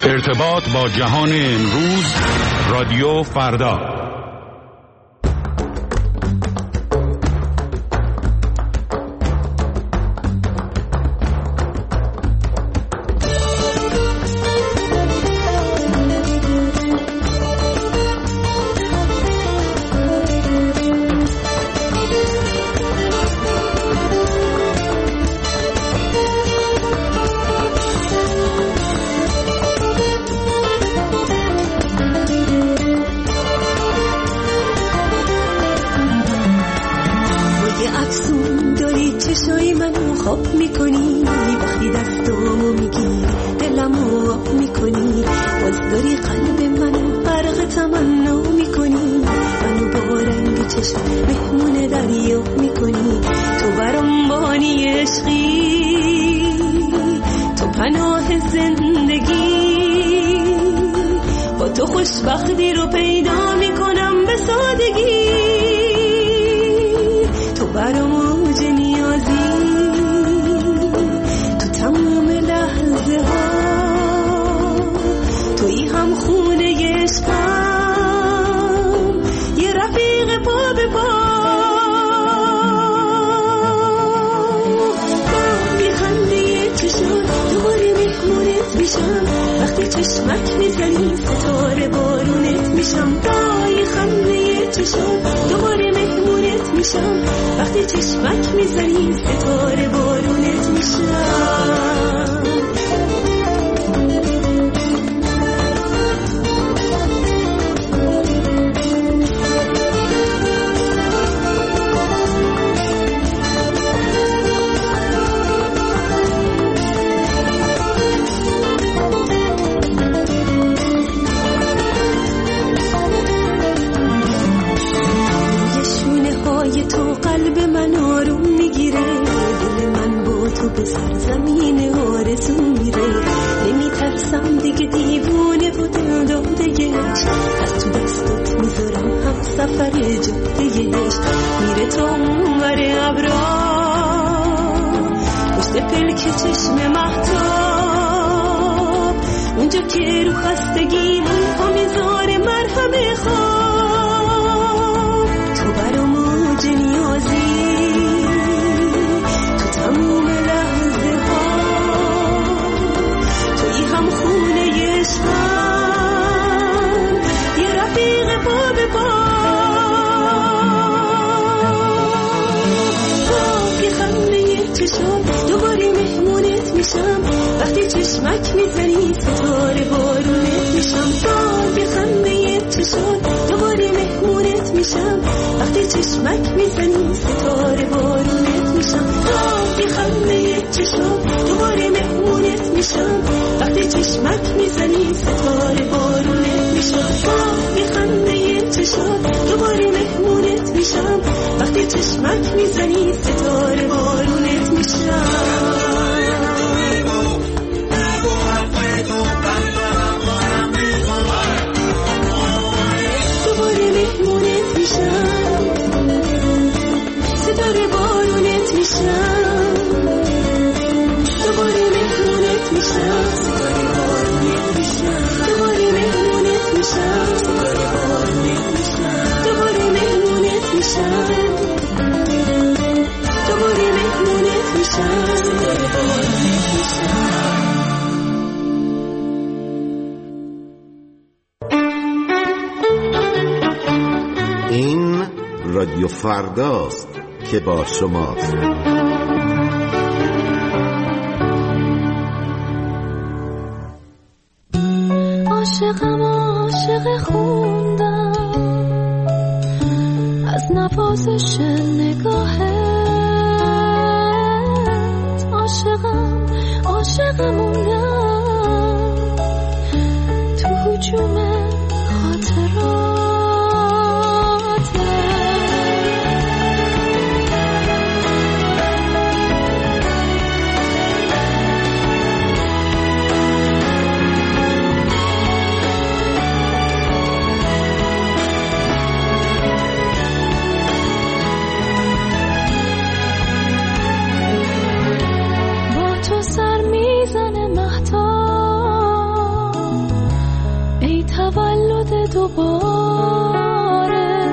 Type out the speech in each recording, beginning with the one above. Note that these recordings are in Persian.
ارتباط با جهان امروز، رادیو فردا. خوشبختی رو پیدا میکنم به سادگی، تو برام اوج نیازی، تو تمام لحظه ها تویی هم خونه عشقم، یه رفیق پا به پا. میخنده چشم دوباره مهمونت میشم، وقتی چشمک میزنی ستاره بارونت میشم. دای خنده چشم دوباره مهمونت میشم، وقتی چشمک میزنی ستاره بارونت میشم. تو قلب من آروم میگیره، دل من با تو به سرزمین آرزو میره. نمیترسم دیگه دیوونه و دل دادهش، از تو دستت میذارم هم سفر جادهش. میره تا اونور ابرا پشت پلک چشم مهتاب، اونجا که رو خستگیمون پا میذاره مرهم خواب. تو برام اوج نیازی، تو تموم لحظه ها تویی هم خونه عشقم، یه رفیق پا به پا. یه خنده چشم دوباره مهمونت میشم، وقتی چشمک میزنی ستاره بارونت میشم. یه خنده چشم دوباره مهمونت میشم، وقتی چشمک میزنی ستاره بارونت میشم. یه خنده چشم دوباره مهمونت میشم، وقتی چشمک میزنی ستاره بارونت میشم. یه خنده چشم دوباره مهمونت میشم، وقتی چشمک میزنی ستاره بارونت میشم. دوباره مهمونت میشم، ستاره بارونت میشم. دوباره مهمونت میشم، ستاره بارونت میشم. دوباره مهمونت میشم، ستاره بارونت میشم. دوباره مهمونت میشم، دوباره مهمونت میشم، ستاره بارونت میشم. این رادیو فرداست که با شماست. عاشقم عاشق خوندم از نوازش نگاهت. عاشقم عاشق موندم تو هجوم خاطرات. با تو سر میزنه مهتاب، دوباره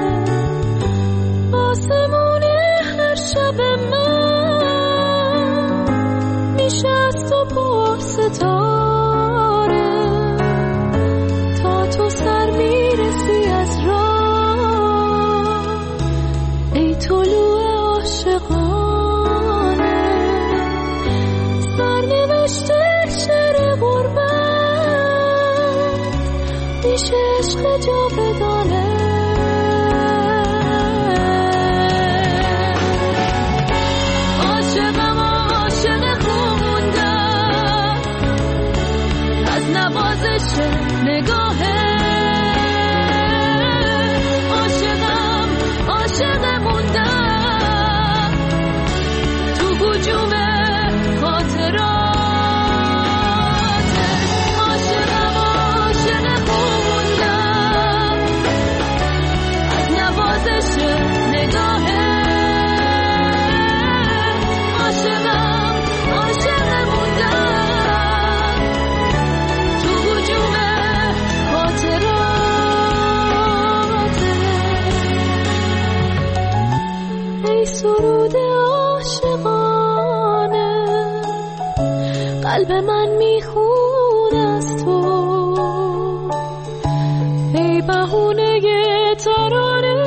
آسمون هر شب من میشه از تو پر ستاره تا تو سر میرسی از راه ای طلوع عاشقانه سرنوشت شعر غربت میشه عشق جاودانه عاشقم عاشق خوندم از نوازش نگاهه عاشقم عاشق موندم تو هجوم خاطرات عاشقم عاشق خوندم از نوازش نگاهه عاشقم عاشق موندم تو هجوم خاطرات ای سرود عاشقانه قلب من میخون از تو ای بهونه ترانه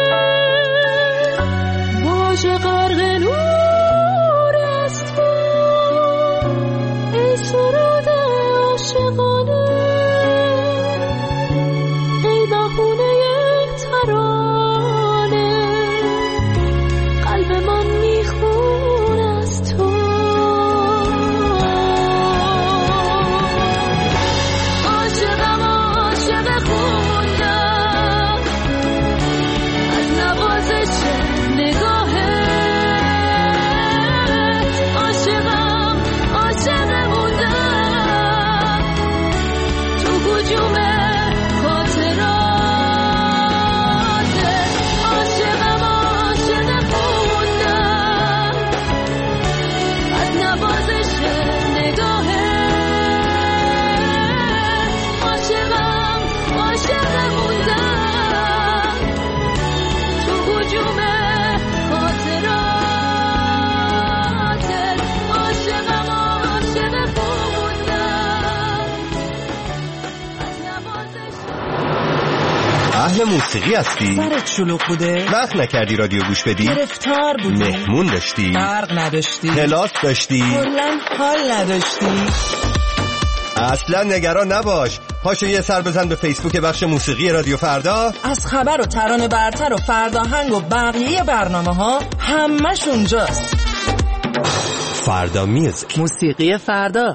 باج غرق نور از تو ای سرود عاشقانه ای بهونه ترانه قلب من میخون از تو عاشقم عاشق خوندم از نوازش نگاهه عاشقم عاشق موندم تو هجوم خاطرات عاشقم عاشق خوندم از نوازش نگاهه عاشقم عاشق موندم تو هجوم خاطرات عاشقم عاشق خوندم از نوازش اهل موسیقی هستی؟ سرت شلوغ بوده؟ وقت نکردی رادیو گوش بدی؟ گرفتار بودی؟ مهمون داشتی؟ برق نداشتی؟ کلاس داشتی؟ کلاً حال نداشتی؟ اصلا نگران نباش، پاشو یه سر بزن به فیسبوک بخش موسیقی رادیو فردا. از خبر و ترانه برتر و فرداهنگ و بقیه برنامه ها همش اونجاست. فردا میوزیک، موسیقی فردا.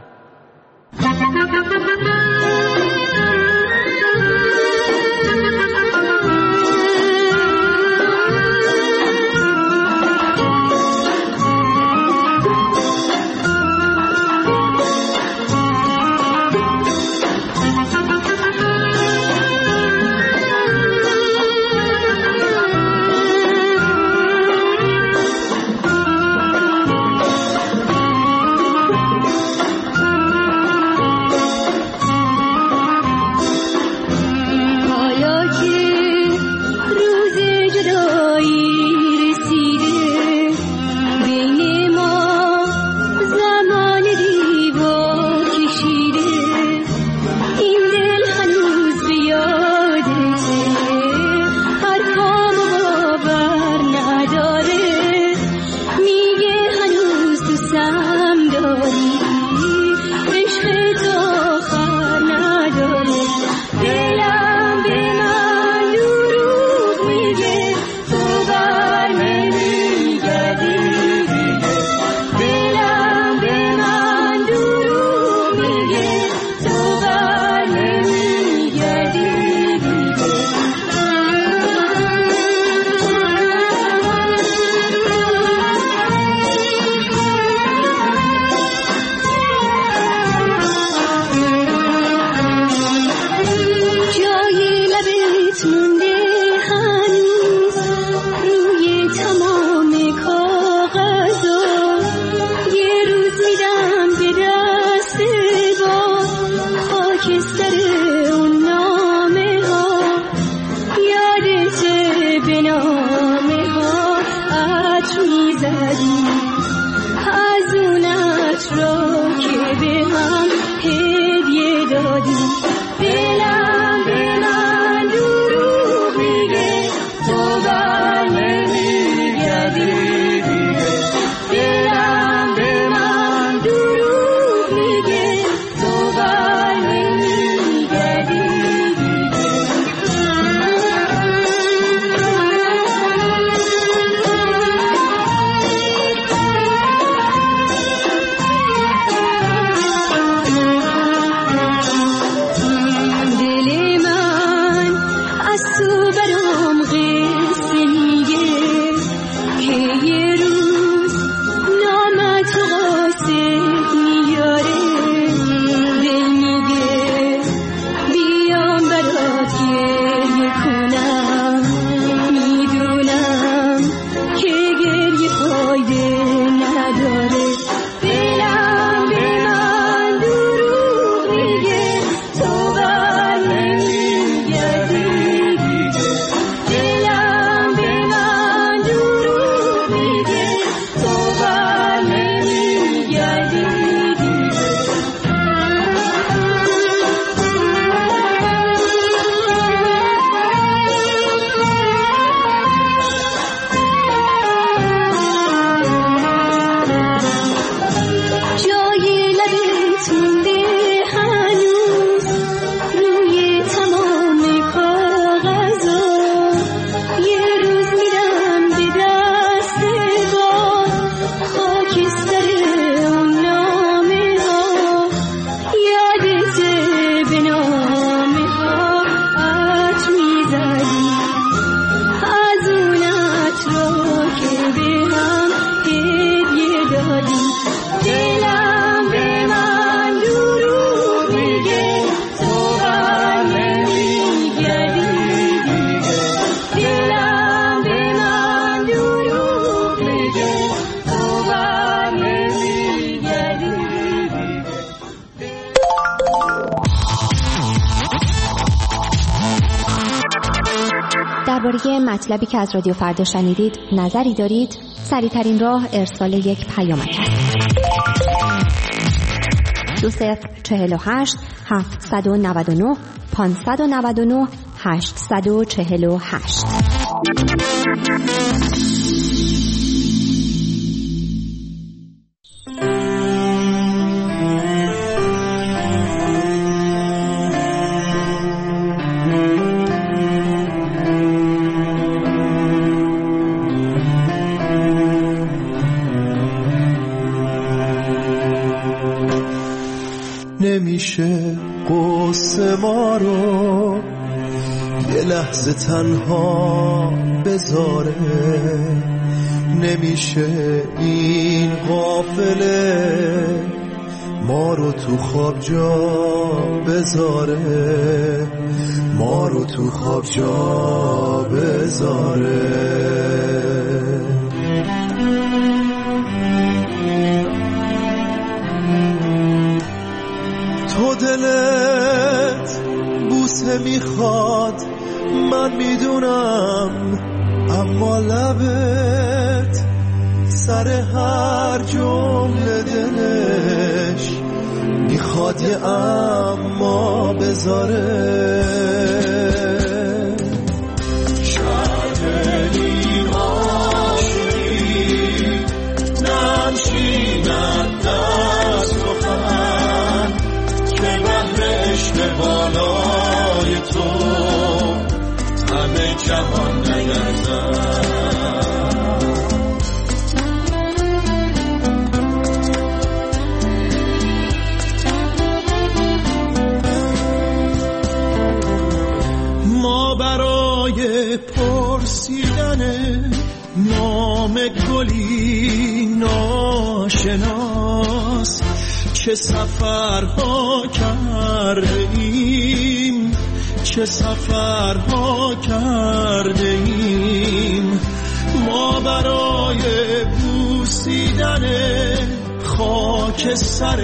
درباره مطلبی که از رادیو فردا شنیدید نظری دارید؟ سریع‌ترین راه ارسال یک پیامک است. 2048 799 599 848. نمیشه قصه ما رو یه لحظه تنها بذاره، نمیشه این غافله ما رو تو خواب جا بذاره، ما رو تو خواب جا بذاره. تو دلت بوسه میخواد من میدونم، اما لبت سر هر جمله دلش میخواد یه اما بذاره. شدنی عاشقی نمشیند دست و خن که بهر عشق بالای تو همه جهان نگردن. ما برای پرسیدن نام گلی ناشناس چه سفرها کرده ایم، چه سفرها کرده ایم. ما برای بوسیدن خاک سر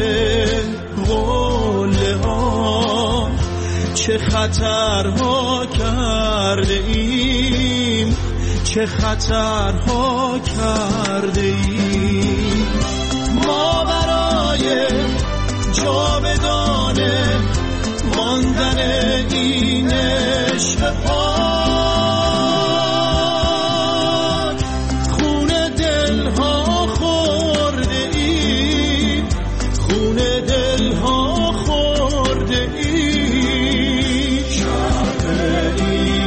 قله ها چه خطرها کرده ایم، چه خطرها کرده ایم. ما برای جاودانه ماندن این عشق پاک خون دلها خورده ایم، خون دلها خورده ایم. شهری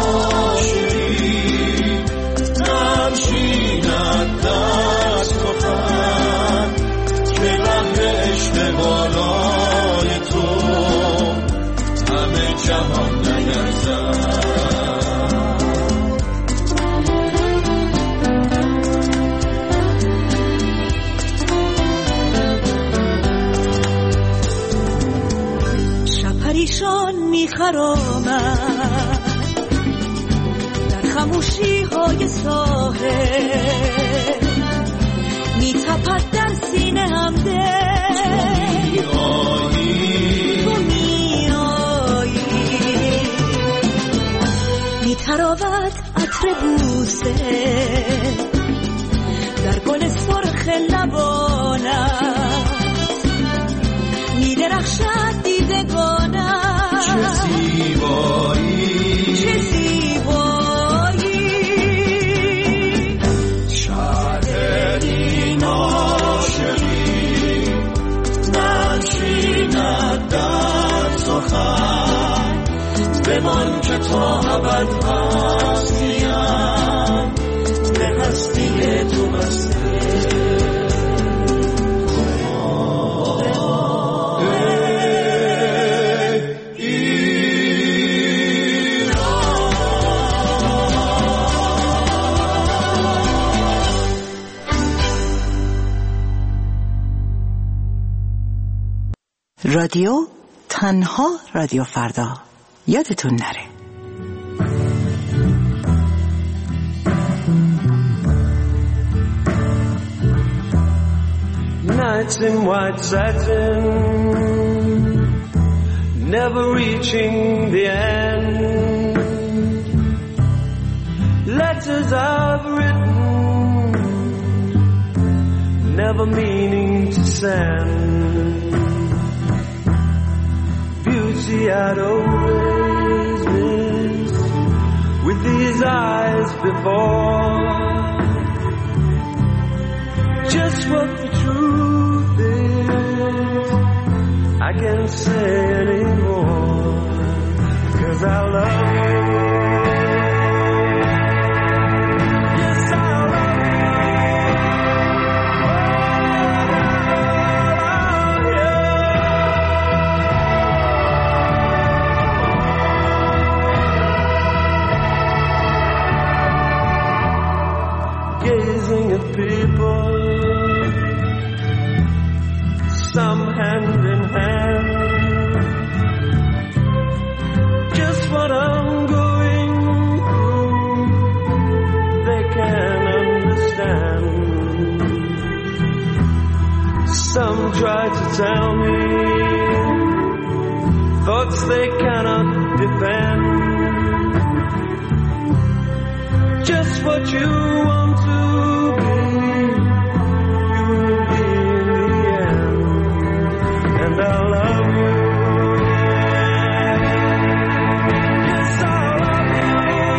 عاشقی نمشیند دست و خن که بهر عشق بالای تو همه جهان نگردن. شب پریشان میخرامد در خموشی های ساحل، میتپد در سینه هم دل تو میایی، میتراود عطر بوسه در گل سرخ لبانت، میدرخشد دیدگانت. چه زیبایی، چه زیبایی. شهری عاشقی ننشیند در سخن بمان که تا ابد هستیم به هستی تو بسته. رادیو تنها رادیو فردا، یادتون نره. Nights in white satin, never reaching the end. letters I've written, never meaning to send. Beauty I'd always missed with these eyes before. Just what the truth is, I can't say anymore, 'cause I love you. Yes, I love you. Gazing at people, some hand in hand, just what I'm going through, they can understand. Some try to tell me thoughts they cannot defend. Just what you want to be, you will be in the end. And I love you. Yes, I love you.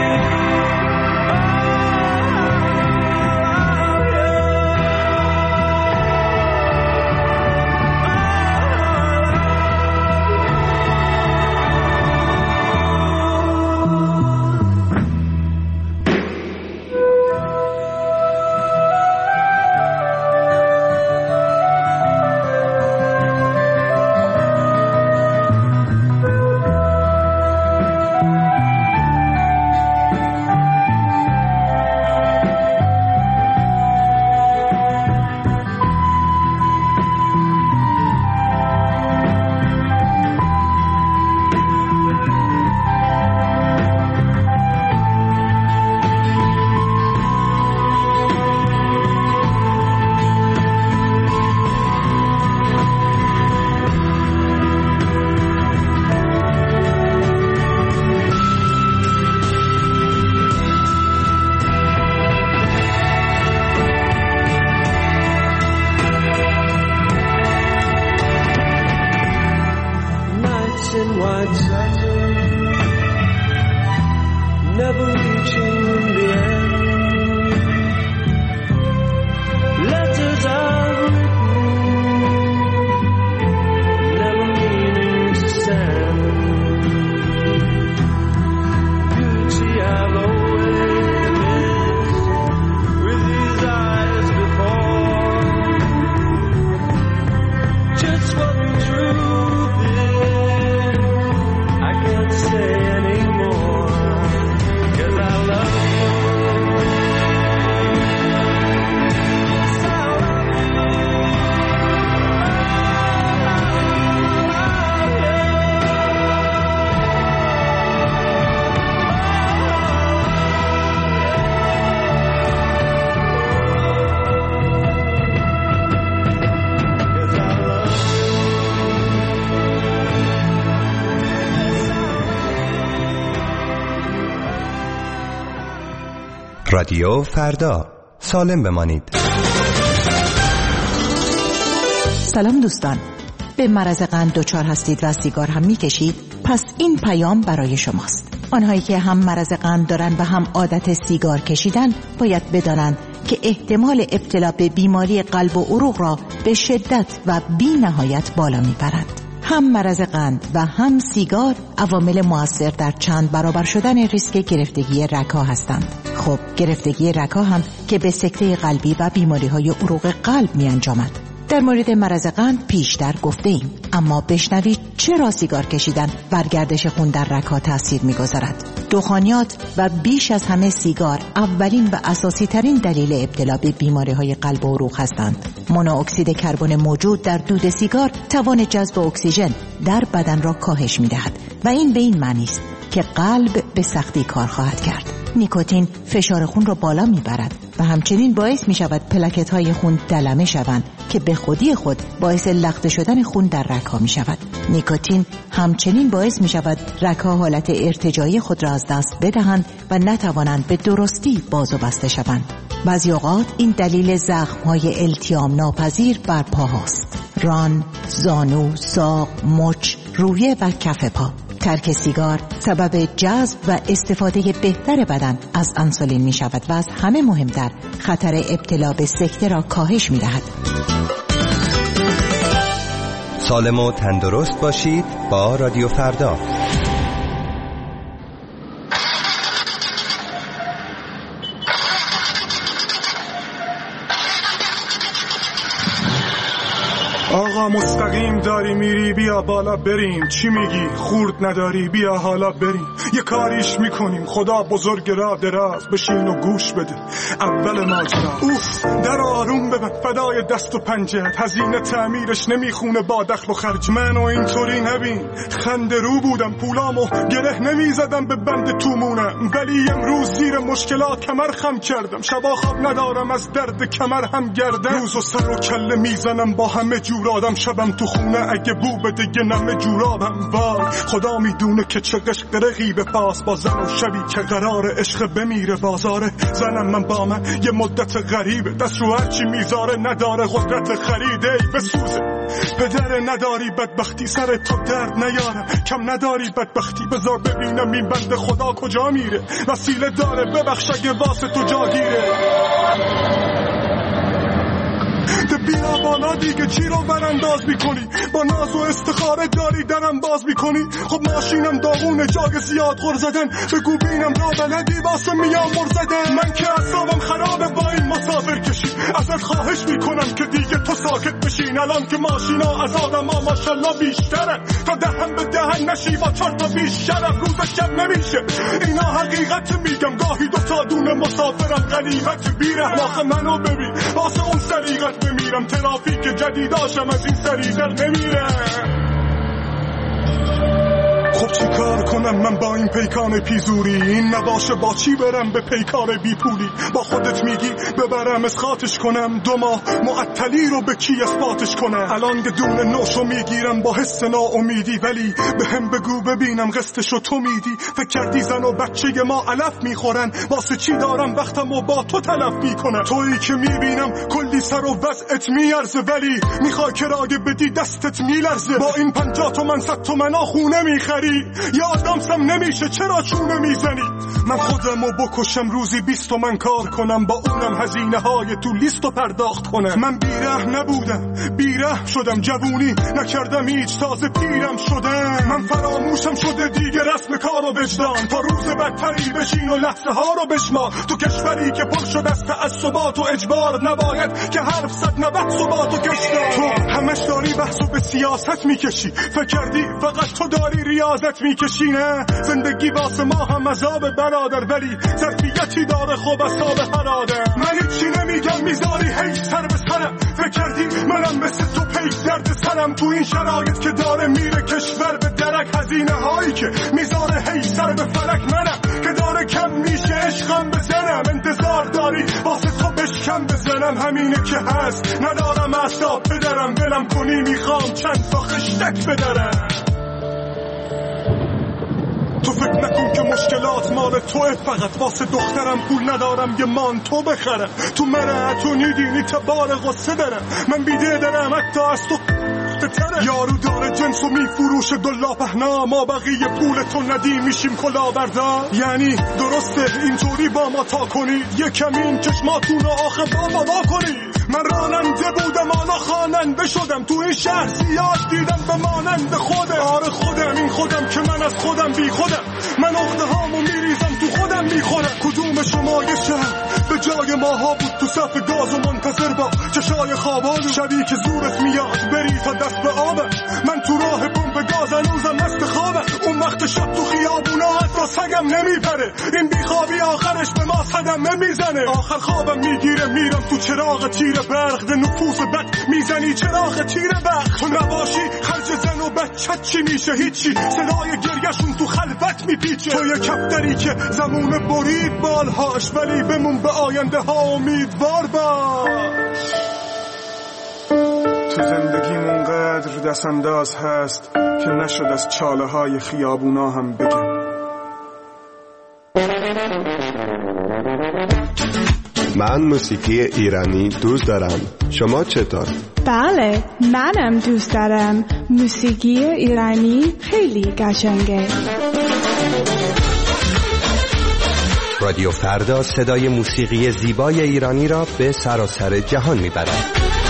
رادیو فردا، سالم بمانید. سلام دوستان، به مرض قند دچار هستید و سیگار هم میکشید؟ پس این پیام برای شماست. آنهایی که هم مرض قند دارن و هم عادت سیگار کشیدن باید بدانند که احتمال ابتلا به بیماری قلب و عروق را به شدت و بی نهایت بالا میبرند. هم مرض قند و هم سیگار عوامل مؤثر در چند برابر شدن ریسک گرفتگی رگ‌ها هستند. خب گرفتگی رگ‌ها هم که به سکته قلبی و بیماری‌های عروق قلب می‌انجامد. در مورد مرض قند پیشتر گفته ایم، اما بشنوید چرا سیگار کشیدن بر گردش خون در رگ‌ها تاثیر می‌گذارد. دخانیات و بیش از همه سیگار اولین و اساسی ترین دلیل ابتلا به بیماری‌های قلب و عروق هستند. مونوکسید کربن موجود در دود سیگار توان جذب اکسیژن در بدن را کاهش می‌دهد و این به این معنی است که قلب به سختی کار خواهد کرد. نیکوتین فشار خون را بالا میبرد و همچنین باعث می شود پلاکت های خون دلمه شوند که به خودی خود باعث لخته شدن خون در رگ‌ها می شود. نیکوتین همچنین باعث می شود رگ‌ها حالت ارتجاعی خود را از دست بدهند و نتوانند به درستی باز و بسته شوند. بعضی اوقات این دلیل زخم‌های التیام ناپذیر بر پاهاست. ران، زانو، ساق، مچ، رویه و کف پا. ترک سیگار سبب جذب و استفاده بهتر بدن از انسولین می شود و از همه مهمتر خطر ابتلا به سکته را کاهش می دهد. سالم و تندرست باشید با رادیو فردا. آقا مستقیم داری میری، بیا بالا بریم. چی میگی؟ خورد نداری، بیا حالا بریم. یه کاریش میکنیم، خدا بزرگ را دراز. بشین و گوش بده اول ماجرا. اوف در آروم ببن، فدای دست و پنجه. هزینه تعمیرش نمیخونه با دخل و خرج. منو اینطوری نبین، خنده رو بودم، پولامو گره نمیزدم به بند تومونم. ولی امروز زیر مشکلات کمر خم کردم. شبا خواب ندارم از درد کمر هم گردم. روزو سر و کله میزنم با همه جور آدم. شبم تو خونه اگه بو بده یه نمه جورابم. وای خدا میدونه که چه قشق رقیب پاس با زن و شبی که قرار عشق بمیره بازاره. زنم من با من یه مدت غریبه، دست رو هرچی میذاره نداره قدرت خریده. بسوزه پدر نداری بدبختی سر تو درد نیاره. کم نداری بدبختی بذار ببینم این بنده خدا کجا میره. وسیله داره ببخش اگه واسه تو جاگیره. بیا بالا دیگه، چی رو برانداز میکنی؟ با ناز و استخاره داری درم باز میکنی. خب ماشینم داغونه جاگ زیاد غر زدن. بگو بینم را بلدی واسه میام مر زدن. من که اصابم خرابه با این مسافر کشی. ازت خواهش میکنم که دیگه تو ساکت بشین. الان که ماشینا از آدم ها ماشالله بیشتره. تا دهن به دهن نشی با 4 تا بیشترم. روز شب نمیشه اینا حقیقت میگم. گاهی 2 تا دونه مسافرم غنیمت بیره. آخه منو ببین واسه اون سریقت بمیرم. ترافیک جدیداشم از این سری در نمیره. خب چی کار کنم من با این پیکان پیزوری؟ این نباشه با چی برم به پیکار بی پولی؟ با خودت میگی ببرم اسقاطش کنم. 2 ماه معطلی رو به کی اثباتش کنم؟ الان دونه نوشو میگیرم با حس ناامیدی. ولی به هم بگو ببینم قسطشو تو میدی. فکر کردی زن و بچه ما علف میخورن؟ واسه چی دارم وقتمو با تو تلف میکنم؟ تویی که میبینم کلی سر و وضعت میارزه، ولی میخوای که راگه بدی دستت میلرزه. با این 50 تومن 100 تومن خونه میخری. یا آدم سم نمیشه چرا چونه میزنی؟ من خودمو بکشم روزی 20 تومن کار کنم، با اونم هزینه های تو لیستو پرداخت کنم. من بیره نبودم، بیره شدم. جوونی نکردم هیچ، تازه پیرم شدم. من فراموشم شده دیگه رسم کار و وجدان. تا روز بدتری بشین و لحظه ها رو بشمار. تو کشوری که پر شده از تعصبات و اجبار، نباید که حرف زد نبت ثبات و کشدار. تو همش داری بحثو به سیاست میکشی. فکر کردی فقط تو داری ریاضت میکشی؟ نه، زندگی واسه ما هم عذاب برادر، ولی ظرفیتی داره خوب اصاب هر آدم. من هیچی نمیگم میذاری هی سر به سرم. فکر کردی منم مثل تو پیک درد سرم؟ تو این شرایط که داره میره کشور به درک، هزینه هایی که میذاره هی سر به فلک، منم که داره کم میشه عشقم بزنم. انتظار داری واسه تو بشکم بزنم؟ همینه که هست، ندارم اعصاب بدرم. دلم کنی میخوام چند تا خشتک بدرم. تو فکر نکن که مشکلات مال توه، فقط واسه دخترم پول ندارم یه مانتو بخرم. تو مرعتو نیدینی تا بار غصه دارم. من بیده دارم حتی از تو یارو داره جنسو میفروشه دلا پهنا. ما بقیه پول تو ندیم میشیم کلا بردار. یعنی درسته اینطوری با ما تا کنید؟ یه کمین چشماتون رو آخه با کنید. من راننده بودم آنا خواننده شدم. تو این شهر زیاد دیدم به مانند خودم. آره خودم، این خودم که من از خودم بی خودم. من اخته هامو میریزم تو خودم میخورم. کدوم شما یه شهر به جای ماها بود تو صف گاز و منتظر با چشای خوابالو؟ شبی که زورت میاد بری تا دست به آبم. من تو راه بمب گاز هنوزم مست خوابم. اون وقت شب تو خیابونا حتی سگم نمیپره. این بیخوابی آخرش به ما صدمه میزنه. آخر خوابم میگیره میرم تو چراغ تیر برق. ده نفوس بد میزنی چراغ تیر برق. تو نباشی خرج زن و بچت چی میشه؟ هیچی، صدای گریهشون تو خلوت میپیچه. تو یه کفتری که زمونه برید بالهاش، ولی بمون به آینده ها امیدوار باش. تو زندگیمون چقدر دستانداز هست که نشد از چاله های خیابونا هم بگم. من موسیقی ایرانی دوست دارم. شما چطور؟ بله، منم دوست دارم. موسیقی ایرانی خیلی قشنگه. رادیو فردا صدای موسیقی زیبای ایرانی را به سراسر جهان میبرد.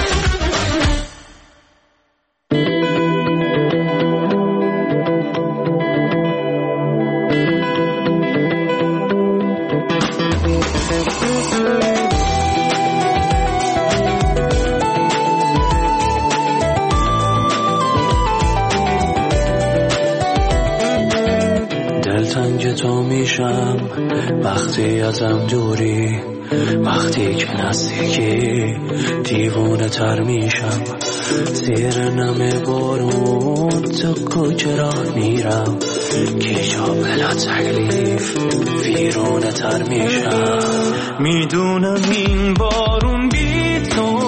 وقتی ازم دوری، وقتی که نزدیکی، دیوونه تر میشم. زیر نم بارون تو کوچه راه میرم، گیجا بلا تکلیف ویرونه تر میشم. میدونم این بارون بی تو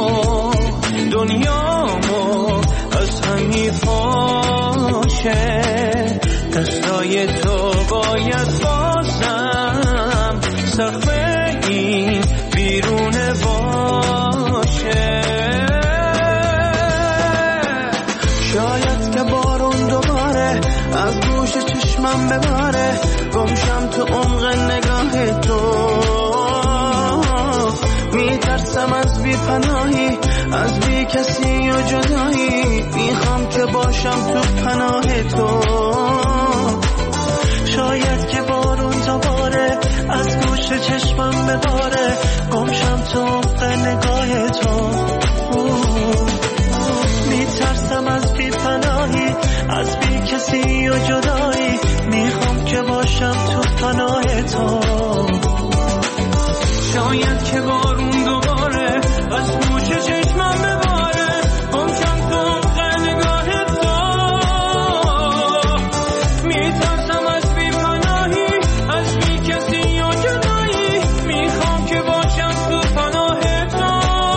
دنیامو از هم میپاشه، دستای تو باید بازم سقف این بیرونه باشه. شاید که بارون دوباره از گوش چشمم بباره، گمشم تو عمق نگاه تو. میترسم از بی پناهی، از بی کسی و جدایی، میخوام که باشم تو پناه تو. شاید که بارون دوباره از گوش چشمم بباره، گمشم تو عمق نگاه تو. میترسم از بی پناهی، از بی کسی و جدایی، میخوام که باشم تو پناه تو. شاید که بارون دوباره از گوش چشمم بباره، گمشم تو عمق نگاه تو. میترسم از بی پناهی، از بی کسی و جدایی، میخوام که باشم تو پناه تو.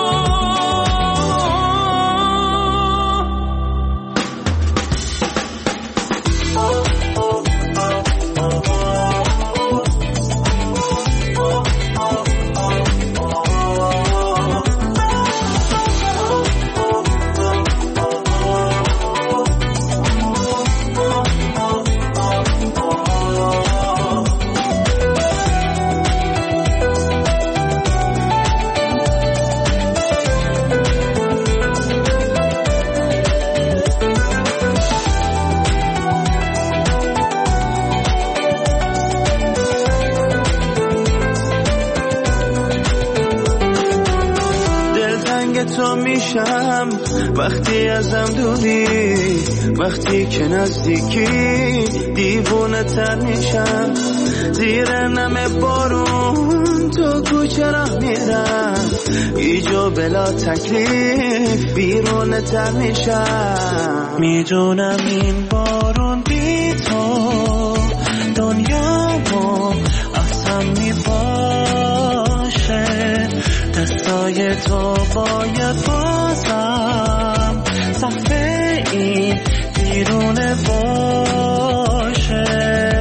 تو میشم وقتی ازم دوری، وقتی که نزدیکی، دیوونه تر میشم. زیر نم بارون تو کوچه راه میرم، ایجا بلا تکلیف بیرونه تر میشم. میدونم این بارون بی تو دنیامو اصلا میباشه، دستای تو باید بازم سقف این بیرونه باشه.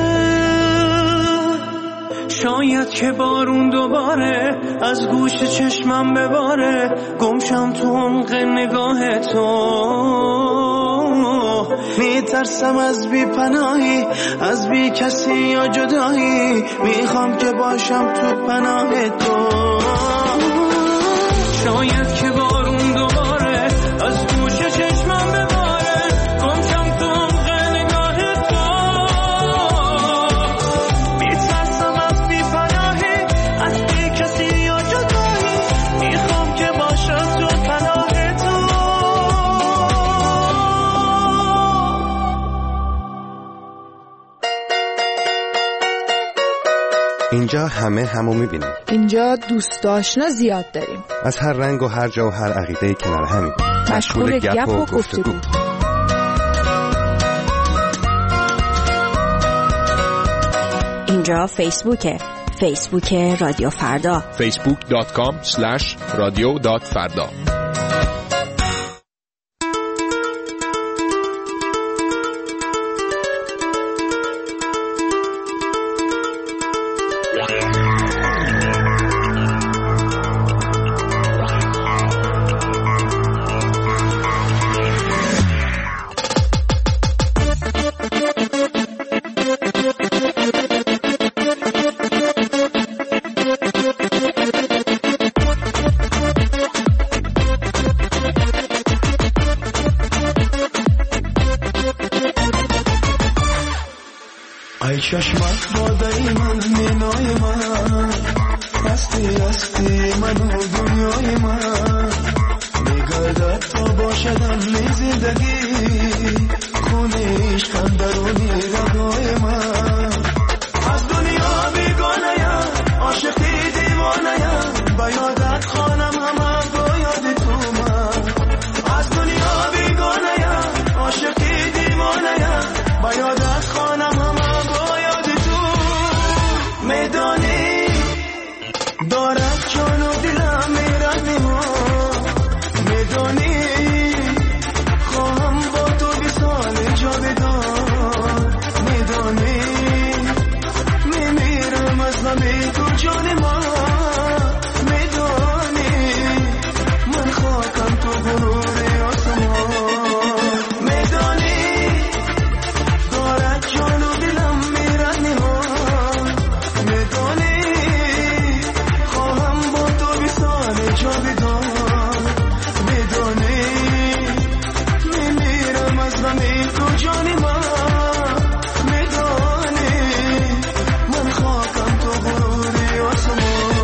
شاید که بارون دوباره از گوش چشمم بباره، گمشم تو عمق نگاه تو. میترسم از بی پناهی، از بی کسی یا جدایی، میخوام که باشم تو پناه تو. شاید که بارون دوباره از گوش چشمم بباره، گمشم تو عمق نگاه تو. میترسم از بی پناهی، از بی کسی یا جدایی، میخوام که باشم تو پناه تو. اینجا همه همو میبینیم. اینجا دوست آشنا زیاد داریم، از هر رنگ و هر جا و هر عقیده کنار همیم، مشغول گپ و گفتگو. اینجا فیسبوک رادیو فردا، facebook.com/radio.farda. ای چشمت باده من مینای من هستی هستی منو دنیای من میگردد تا باشدم می زندگی خونه عشقم درونی رگای من از دنیا بیگانه‌ام عاشقی دیوانه‌ام با یادت خانم همه با یاد تو من از دنیا بیگانه‌ام عاشقی دیوانه‌ام با یادت خانم همه با یاد تو میدانی دارد جان و دلم میرد میدانی خواهم با تو بی سال جاودان میدانی میمیرم از غم تو جان من میدانی من خاکم تو غرور آسمان میدانی دارد جان و دلم میرد میدانی خواهم با تو بی سال جاودان تو جانی من میدانی من خاکم تو غروری آسمان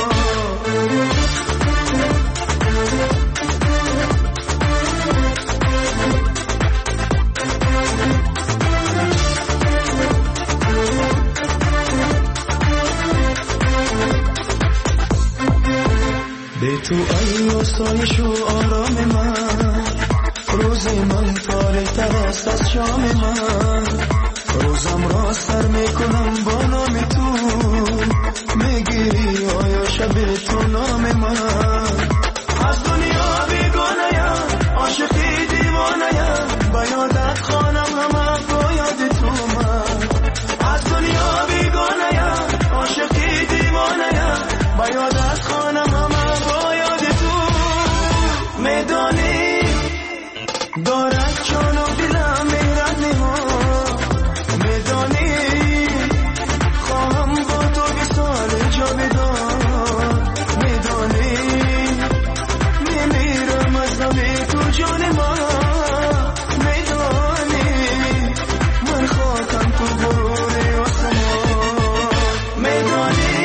به تو ای آسایش و آرام من روز من تاریک‌تر است از شام من روزم را سر میکنم با نام تو میگیری آیا شب تو نام من از دنیا بیگانه‌ام عاشقی دیوانه‌ام با یادت خانم همه با یاد تو من از دنیا بیگانه‌ام عاشقی دیوانه‌ام با یادت خانم همه با یاد تو میدانی دارد جان و دلم میرد میدانی خواهم با تو بی سال جاودان میدانی میمیرم از غم تو جان من میدانی من خاکم تو غرور آسمان میدانی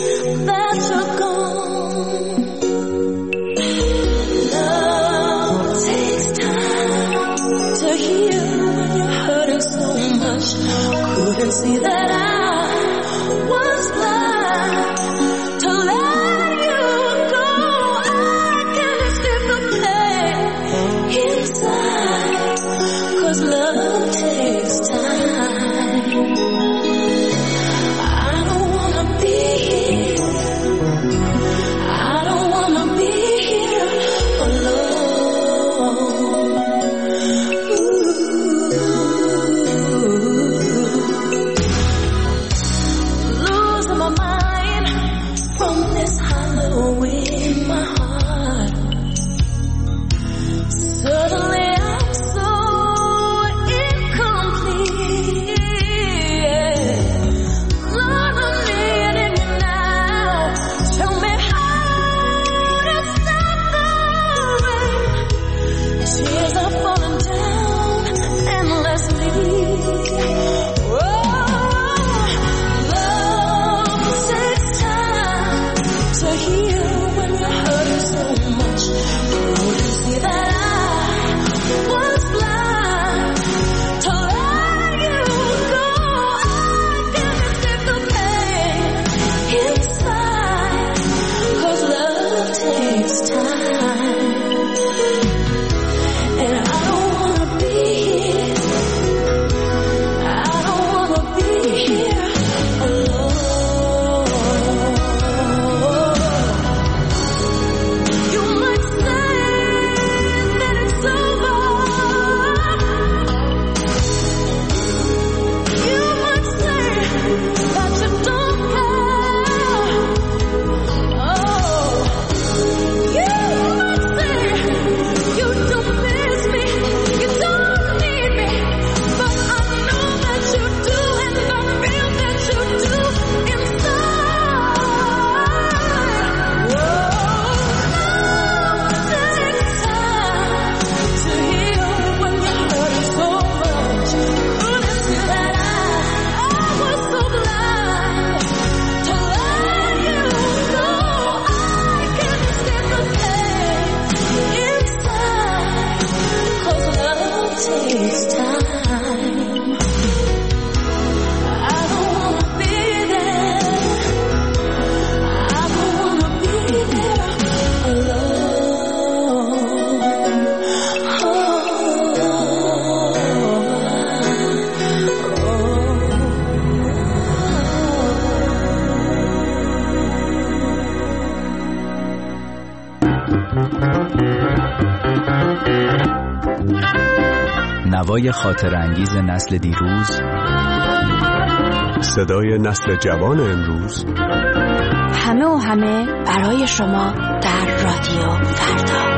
Love Couldn't see that I was blind to let you go. I can't escape the pain inside, 'cause love takes time. I don't wanna be here. I don't wanna be here alone. Losing my mind from this hollow in my heart. Suddenly I'm so incomplete. Lord, I'm needing you now. Tell me how to stop the rain. Tears are falling down endlessly. Love takes time to heal when you're hurting so much. Couldn't see that I was blind to let you go. I can't escape the pain inside, 'cause love takes time. And I don't wanna be here. I don't wanna be here alone. You might say that it's over. You might say that you don't care. Oh, you might say you don't miss me, you don't need me, but I know that you do, and I feel that you do inside. Love takes time to heal when you're hurting so much. Couldn't see that I was so blind to let you go. I can't escape the pain inside, 'cause love takes time. I don't wanna be there. I don't wanna be there نوای خاطر انگیز نسل دیروز، صدای نسل جوان امروز، همه و همه برای شما در رادیو فردا.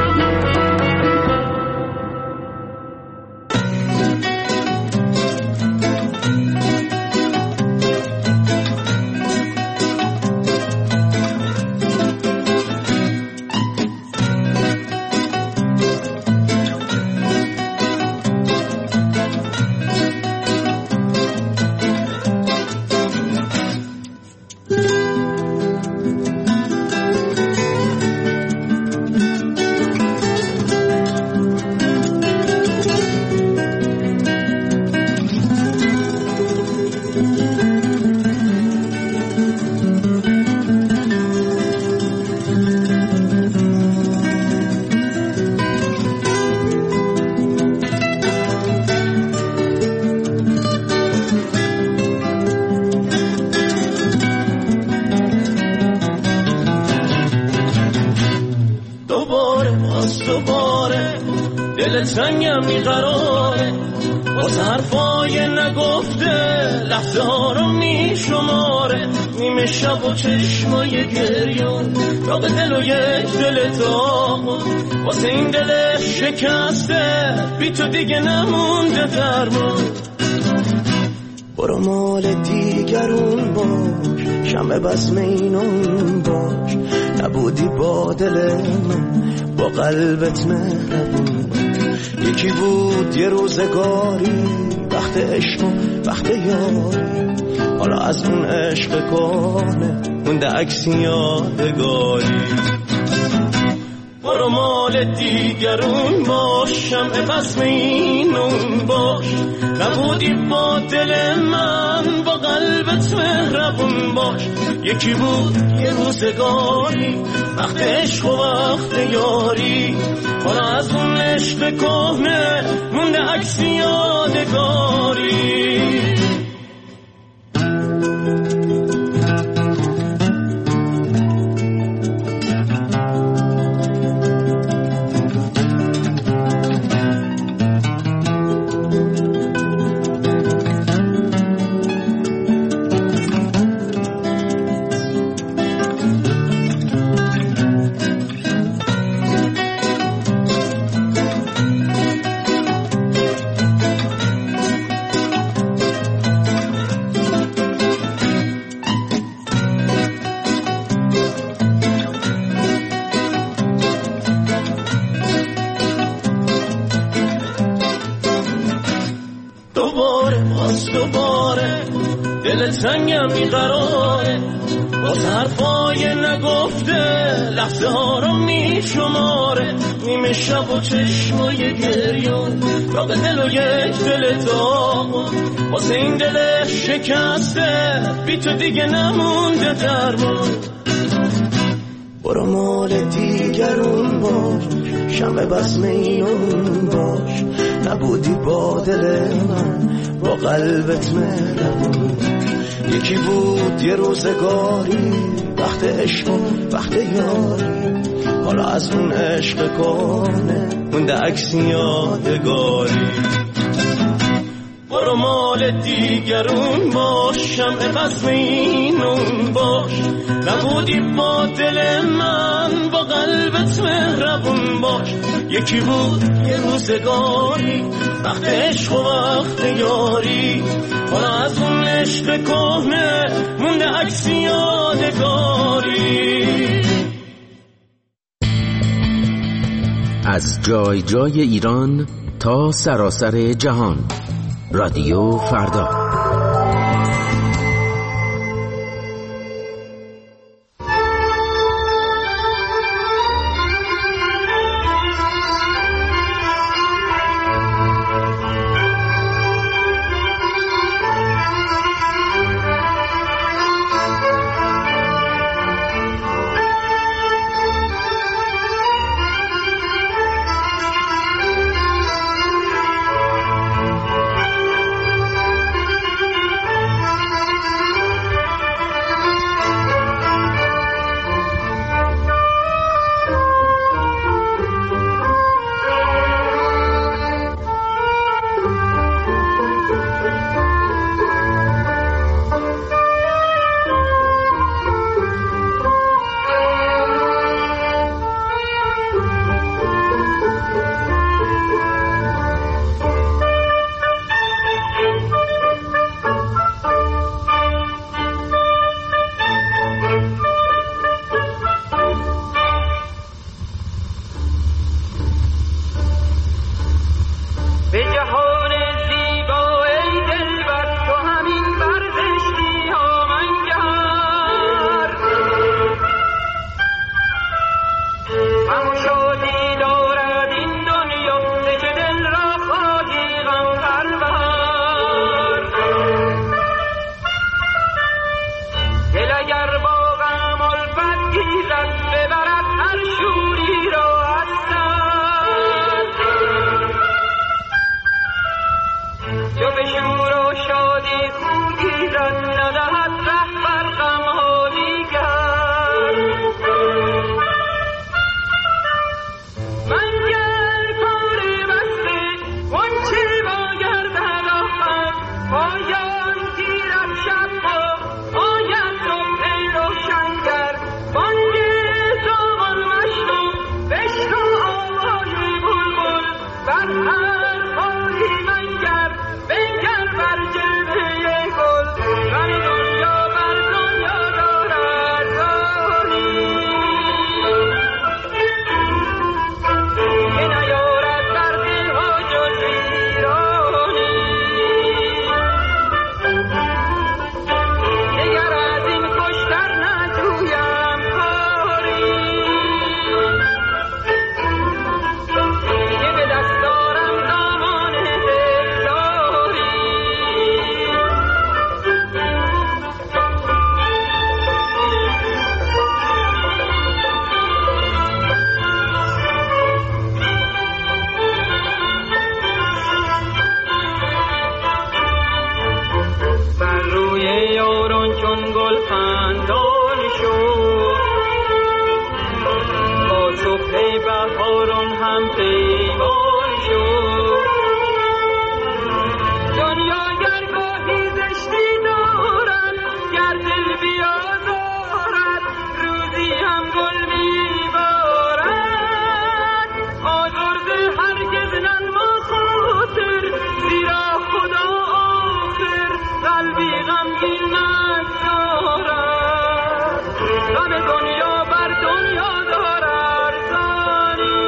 تنگم بیقراره واسه حرفای نگفته لحظه ها رو میشماره نیمه شب و چشمای گریون را به دل و یک دل داغون واسه این دل شکسته بی تو دیگه نمونده درمون برو مال دیگرون باش شمع بزم اینون باش نبودی با دل من با قلبت مهربون یکی بود یه روزگاری وقت عشق و وقت یاری حالا از اون عشق کهنه مونده عکسی یادگاری برو مال دیگرون باش، شمع بزم اینون باش. نبودی با دل من، با قلبت مهربون باش. یکی بود یه روزگاری، وقت عشق و وقت یاری. حالا از اون عشق کهنه مونده عکس یادگاری. دوباره دل تنگم بیقراره، باز حرفای نگفته لحظه ها رو میشماره. نیمه شب و چشمای گریون را به دل و یک دل داغون، واسه این دل شکسته بی تو دیگه نمونده درمون. برو مال دیگرون باش، شمع بزم اینون باش. نبودی با دل من، با قلبت مهربون. یکی بود یه روزگاری، وقت عشق و وقت یاری. حالا از اون عشق کنه مونده عکس یادگاری. برو مال دیگرون باش، شمع بزم اینون باش. نبودی با دل من، با قلبت مهربون باش. یکی بود یه روزگاری، وقت عشق و وقت یاری. حالا از اون عشق کهنه مونده عکس یادگاری. از جای جای ایران تا سراسر جهان، رادیو فردا. هم پیمان شد. دنیا گر گاهی زشتی دارد، گر دل بیازارد، روزی هم گل میبارد. آزرده هرگز ننما خاطر، زیرا خدا آخر قلبی غمگین نگذارد. غم دنیا بر دنیا دار ارزانی،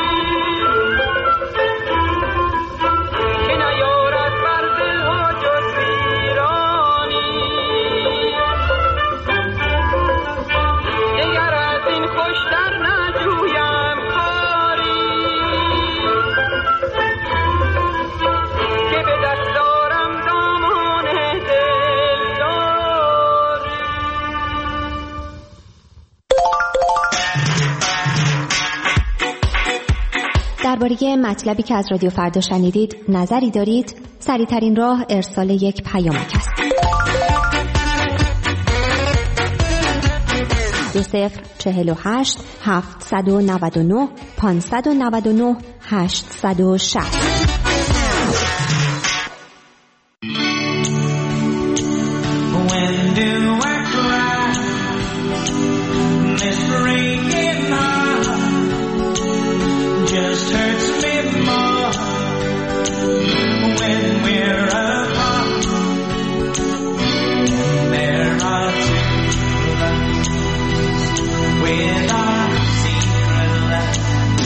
که نیارد بر دلها جز ویرانی. دگر از این خوشتر نجویم کاری، که به دست دارم دامان دلداری. درباره مطلبی که از رادیو فردا شنیدید نظری دارید؟ سریع‌ترین راه ارسال یک پیامک است. 2048 799 599 860. When do I cry? This breaking heart just hurts me more when we're apart. There are two with our secret love.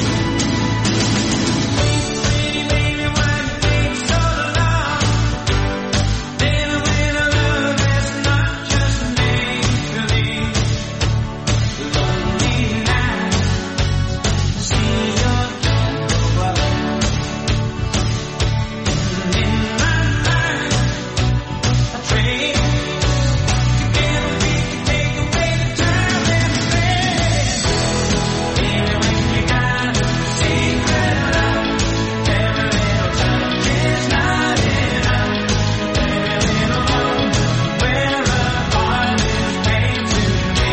Pretty baby, why you take so long? Baby, when I love, it's not just made for these lonely nights. See your gentle glow, and in my mind, I trade together. We can take away the time and space. Baby, when you got a secret love, every little touch is not enough. Every little moment we're apart is pain to me.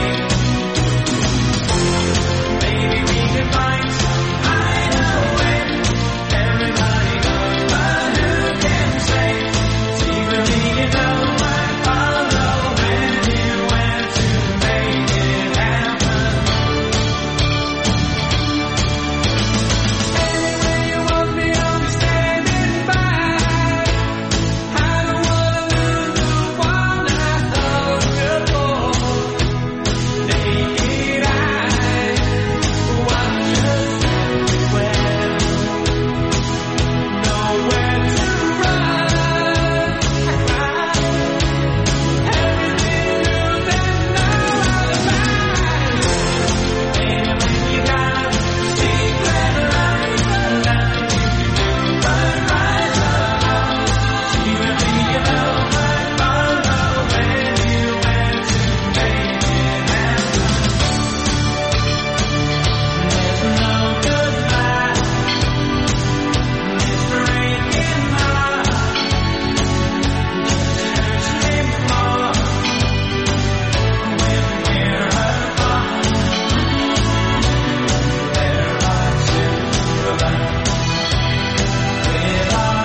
Maybe we could find some hideaway. Everybody goes, but who can say? Secretly, you know I follow when you went to make it happen. Anywhere you want me, I'll be standing by. I don't wanna lose the one I love you for. Naked eyes watch us everywhere. Nowhere to run. Everything new that now out of mind. Baby, when you got a secret life, nothing you can do but rise above. Secretly, you know I follow when you went to make it happen. There's no goodbye. This breaking heart just hurts me more when we're apart. There are two of us with our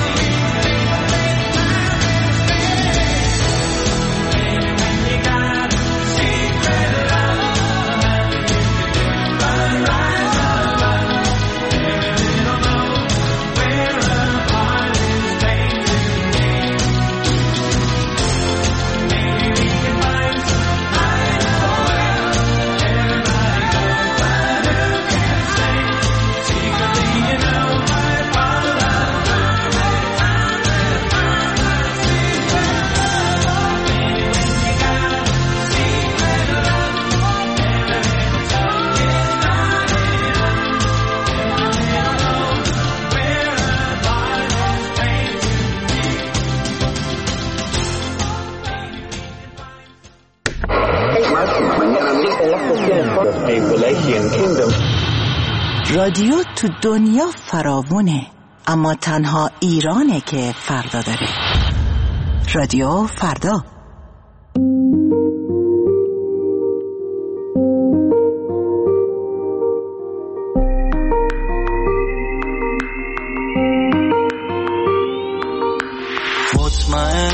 baby, when you got a secret love, nothing you can do but rise above. Every little moment we're apart is pain to me. Maybe we can find some hideaway. Everybody goes, but who can say? Secretly, you know I follow every time that I find my secret love. Baby, when you got a secret love, every little touch is not enough. Every little moment we're apart is pain to me. رادیو تو دنیا فراوونه، اما تنها ایرانه که فردا داره. رادیو فردا.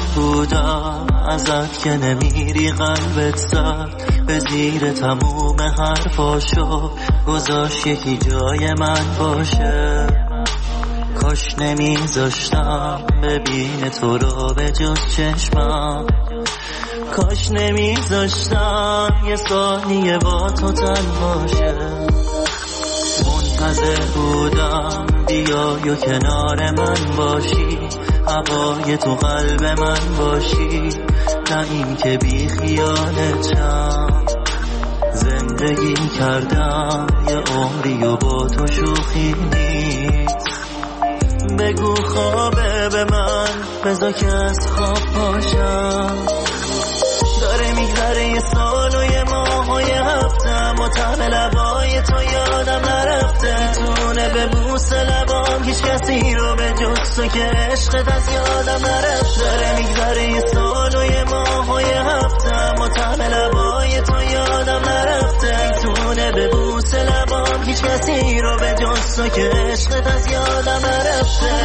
بودم ازت که نمیری قلبت زد به زیر تموم حرفاشو گذاشت یکی جای من باشه. کاش نمیذاشتم ببین تو رو به جز چشمم، کاش نمیذاشتم یه ثانیه با تو تنها شه. منتظر بودم بیای و کنار من باشی، هوای تو قلب من باشی، نه این که بی خیالتم. زندگی کردم یه عمری و با تو شوخی نیست. بگو خوابه به من بذار که از خواب پاشم. داره میگذره یه سال و یه ماه و یه هفتم و طعم لبای تو یادم نرفته. تونه به بوس لبام هیچ کسی رو به جز تو که عشقت از یادم نرفته. داره میگذره یه سال و یه ماه و یه هفتم و طعم لبای تو یادم نرفته. تونه به بوس لبام هیچ کسی رو به جز تو که عشقت از یادم نرفته.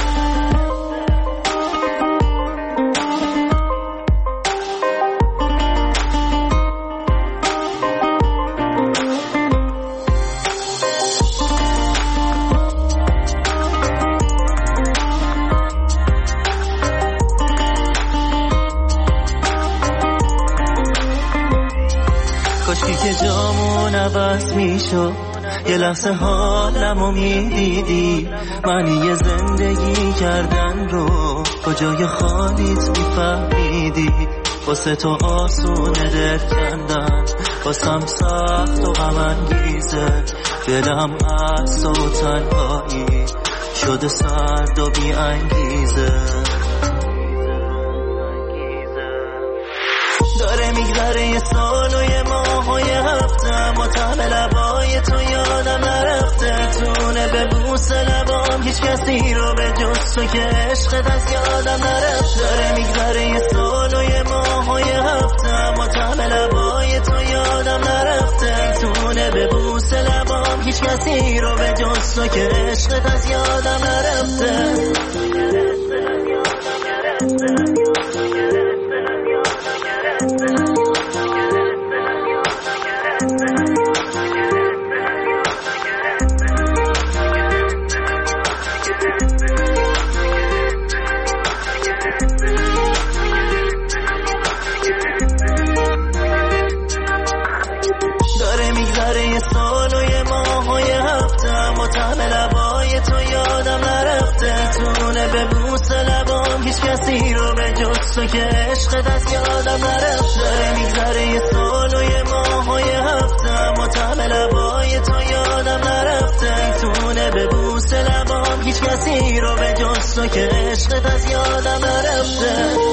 که جامون عوض میشد یه لحظه حالمو میدیدی، معنی زندگی کردن رو کجای خالیت میفهمیدی. واسه تو آسونه دل کندن، واسم سخت و غم انگیزه. دلم از تو تنهایی شده سرد و بی انگیزه. داره میگذره یه سال و یه ماه و یه هفتم و طعم لبای تو یادم نرفته. تونه به بوس لبام هیچ کسی رو به جز تو که عشقت از یادم نرفته. داره میگذره یه سال و یه ماه و یه هفتم و طعم لبای تو یادم نرفته. تونه به بوس لبام هیچ کسی رو به جز تو که عشقت از یادم نرفته. داره میگذره یه سال و یه ماه و یه هفتم و طعم لبای تو یادم نرفته. تونه به بوس لبام هیچ کسی رو به جز تو که عشقت از یادم نرفته. داره میگذره یه سال و یه ماه و یه هفتم و طعم لبای تو یادم نرفته. تونه به بوس لبام هیچ کسی رو به جز تو که عشقت از یادم نرفته.